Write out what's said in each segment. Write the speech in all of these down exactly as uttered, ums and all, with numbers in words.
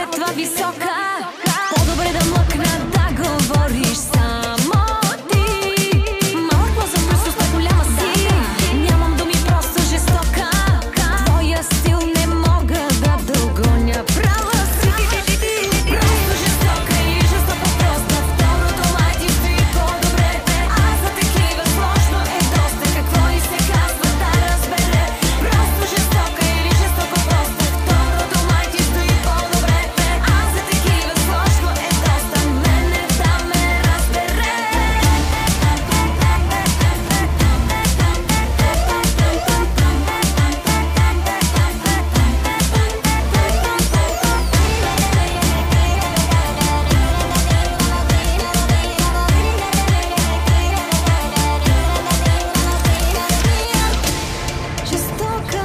след това висока. По-добре да млъкна, да говориш само ти. Малък плазъм плюс уста голяма си. Нямам думи, просто жестока. Твоя стил не мога да догоня, права си. Просто жестока и жестоко проста. Второто май ти стои по-добре. А за такива сложно е доста. Какво и се казва да разбере. Просто жестока или жестоко проста. Второто май ти стои по-добре. А за такива сложно е доста. Мене да ме разбере. Жестока,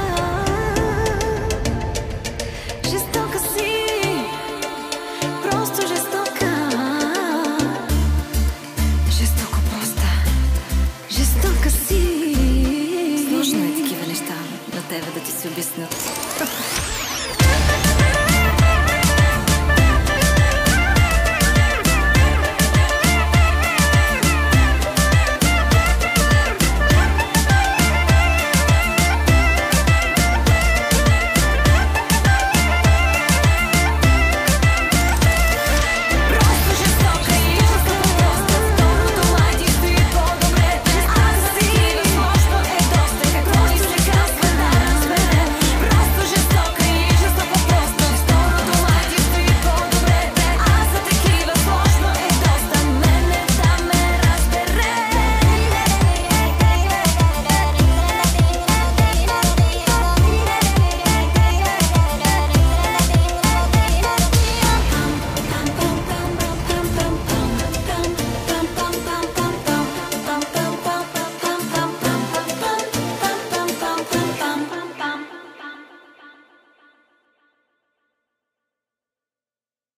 жестока си, просто жестока. Жестоко проста, жестока си. Сложно е такива неща на тебе да ти се обяснят.